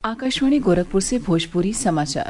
आकाशवाणी गोरखपुर से भोजपुरी समाचार।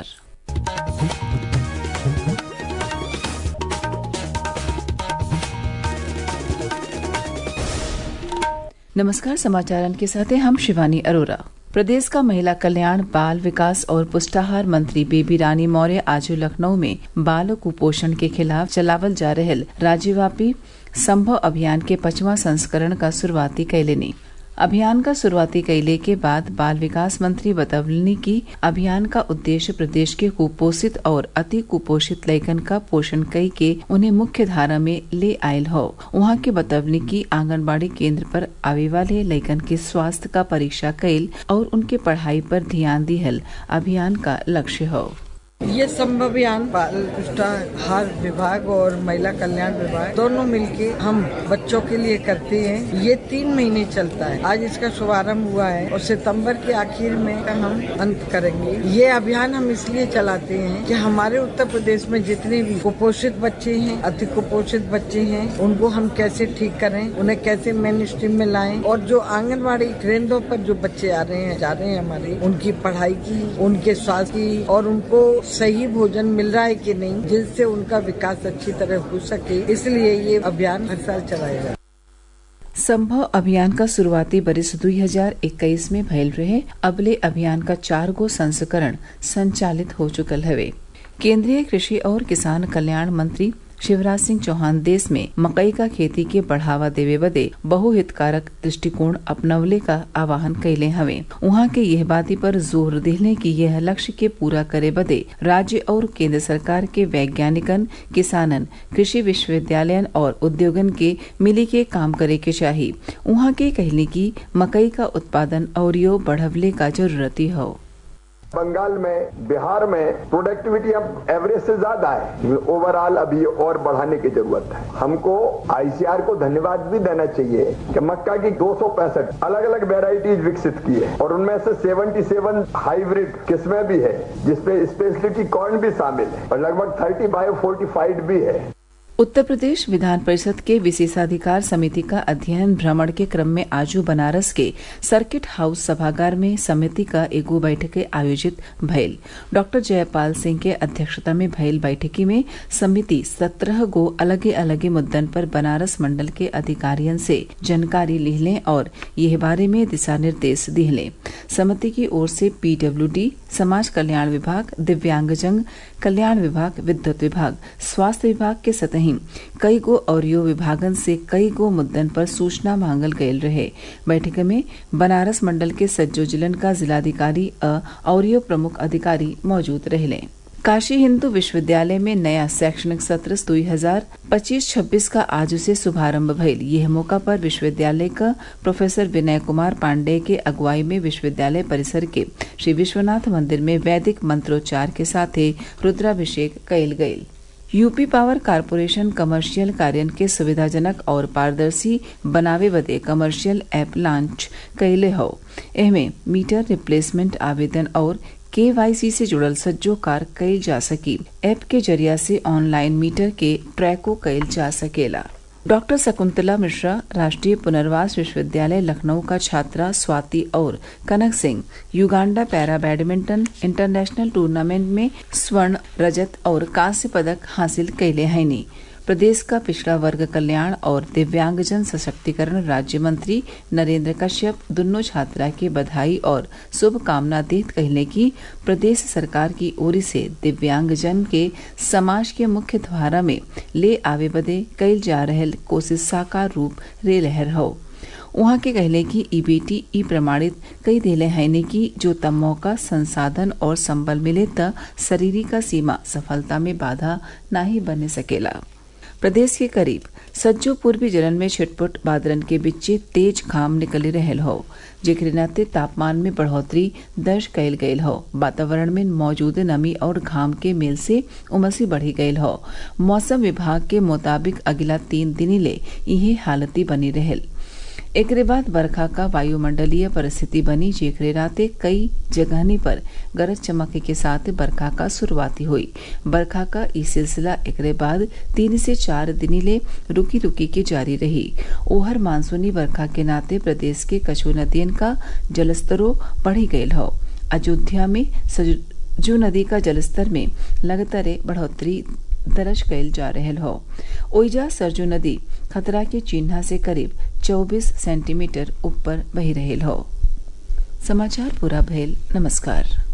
नमस्कार, समाचार के साथ हैं हम शिवानी अरोरा। प्रदेश का महिला कल्याण, बाल विकास और पुष्टाहार मंत्री बेबी रानी मौर्य आज लखनऊ में बाल कुपोषण के खिलाफ चलावल जा रहल राज्यव्यापी संभव अभियान के 5वां संस्करण का शुरुआती कैलेनी। अभियान का शुरुआती कैले के बाद बाल विकास मंत्री बतवलनी की अभियान का उद्देश्य प्रदेश के कुपोषित और अति कुपोषित लइकन का पोषण कई के उन्हें मुख्य धारा में ले आयल हो। वहाँ के बतवलनी की आंगनबाड़ी केंद्र पर आवे वाले लइकन के स्वास्थ्य का परीक्षा कैल और उनके पढ़ाई पर ध्यान दिहल अभियान का लक्ष्य हो। ये संभव अभियान बाल पुष्टाहार विभाग और महिला कल्याण विभाग दोनों मिलके हम बच्चों के लिए करते हैं। ये 3 महीने चलता है। आज इसका शुभारंभ हुआ है और सितंबर के आखिर में हम अंत करेंगे। ये अभियान हम इसलिए चलाते हैं कि हमारे उत्तर प्रदेश में जितने भी कुपोषित बच्चे हैं, अति कुपोषित बच्चे हैं, उनको हम कैसे ठीक करें, उन्हें कैसे मेन स्ट्रीम में लाएं, और जो आंगनबाड़ी केंद्रों पर जो बच्चे जा रहे हैं हमारे, उनकी पढ़ाई की, उनके स्वास्थ्य की और उनको सही भोजन मिल रहा है कि नहीं, जिससे उनका विकास अच्छी तरह हो सके। इसलिए ये अभियान हर साल चलाया जाए। संभव अभियान का शुरुआती बरिस 2021 में भयल रहे। अबले अभियान का 4 गो संस्करण संचालित हो चुकल हवे। केंद्रीय कृषि और किसान कल्याण मंत्री शिवराज सिंह चौहान देश में मकई का खेती के बढ़ावा देवे बदे बहुहितकारक दृष्टिकोण अपनवले का आह्वान कैले हवे। वहाँ के यह बाती पर जोर देने की यह लक्ष्य के पूरा करे बदे राज्य और केंद्र सरकार के वैज्ञानिकन, किसानन, कृषि विश्वविद्यालयन और उद्योगन के मिली के काम करे के चाहिए। वहाँ के कहने की मकई का उत्पादन और यो बढ़वले का जरूरती हो। बंगाल में, बिहार में प्रोडक्टिविटी अब एवरेज से ज्यादा है। ओवरऑल अभी और बढ़ाने की जरूरत है। हमको आईसीआर को धन्यवाद भी देना चाहिए कि मक्का की 265 अलग अलग वेराइटीज विकसित की है और उनमें से 77 हाइब्रिड किस्में भी है, जिसपे स्पेशलिटी कॉर्न भी शामिल है और लगभग 30 बायो-फोर्टिफाइड भी है। उत्तर प्रदेश विधान परिषद के विशेषाधिकार समिति का अध्ययन भ्रमण के क्रम में आजू बनारस के सर्किट हाउस सभागार में समिति का एगो बैठक आयोजित भयल। डॉक्टर जयपाल सिंह के अध्यक्षता में भयल बैठकी में समिति 17 गो अलगे अलगे मुद्दन पर बनारस मंडल के अधिकारियों से जानकारी लिहले और यह बारे में दिशा निर्देश दिहले। समिति की ओर से पीडब्ल्यूडी, समाज कल्याण विभाग, दिव्यांगजन कल्याण विभाग, विद्युत विभाग, स्वास्थ्य विभाग के सतही कई गो और यो विभागन से कई गो मुद्दन पर सूचना मांगल गयल रहे। बैठक में बनारस मंडल के सज्जो जिलन का जिलाधिकारी और यो प्रमुख अधिकारी मौजूद रहले। काशी हिंदू विश्वविद्यालय में नया शैक्षणिक सत्र 2025-26 का आज से शुभारंभ भइल। यह मौका पर विश्वविद्यालय का प्रोफेसर विनय कुमार पांडेय के अगुवाई में विश्वविद्यालय परिसर के श्री विश्वनाथ मंदिर में वैदिक मंत्रोच्चार के साथ रुद्राभिषेक कयल गयल। यूपी पावर कारपोरेशन कमर्शियल कार्य के सुविधाजनक और पारदर्शी बनावे बदे कमर्शियल ऐप लॉन्च कैले हो। एहमे मीटर रिप्लेसमेंट आवेदन और KYC से जुड़ल सज्जो कार्य कैल जा सकी। ऐप के जरिया से ऑनलाइन मीटर के ट्रैको कैल जा सकेला। डॉक्टर शकुंतला मिश्रा राष्ट्रीय पुनर्वास विश्वविद्यालय लखनऊ का छात्रा स्वाति और Kanak Singh Uganda para badminton international tournament में स्वर्ण, रजत और कांस्य पदक हासिल कैले हैनी। प्रदेश का पिछड़ा वर्ग कल्याण और दिव्यांगजन सशक्तिकरण राज्य मंत्री नरेंद्र कश्यप दोनों छात्रा के बधाई और शुभकामना देत कहले की प्रदेश सरकार की ओर से दिव्यांगजन के समाज के मुख्य धारा में ले आवे बदे कैल जा रहल कोशिश साकार रूप ले लहर हो। वहाँ के कहले की ई बेटी ई प्रमाणित कई देले हैने की जो तब मौका, संसाधन और संबल मिले त शरीरिका सीमा सफलता में बाधा नाही बने सकेला। प्रदेश के करीब सज्जो पूर्वी जिलन में छिटपुट बादरन के बिच्चे तेज घाम निकले रहल हो, जेकरे नाते तापमान में बढ़ोतरी दर्ज कैल गयल हो। वातावरण में मौजूद नमी और घाम के मेल से उमसी बढ़ी गयल हो। मौसम विभाग के मुताबिक अगला 3 दिन ले यही हालती बनी रहल। एकरे बाद बरखा का वायुमंडलीय परिस्थिति बनी, जेकरे राते कई जगहनी पर गरज चमक के साथ बरखा का शुरुआती हुई। बरखा का ई सिलसिला एकरे बाद 3 से 4 दिन ले रुकी रुकी के जारी रही। ओहर मानसूनी बरखा के नाते प्रदेश के कछु नदियन का जलस्तरों बढ़ी गयल हो। अयोध्या में सरजू नदी का जलस्तर में लगातार बढ़ोतरी दर्ज कैल जा रहल हो। ओइजा सरजू नदी खतरा के चिन्हा से करीब 24 सेंटीमीटर ऊपर बही रहल हो। समाचार पूरा भइल। नमस्कार।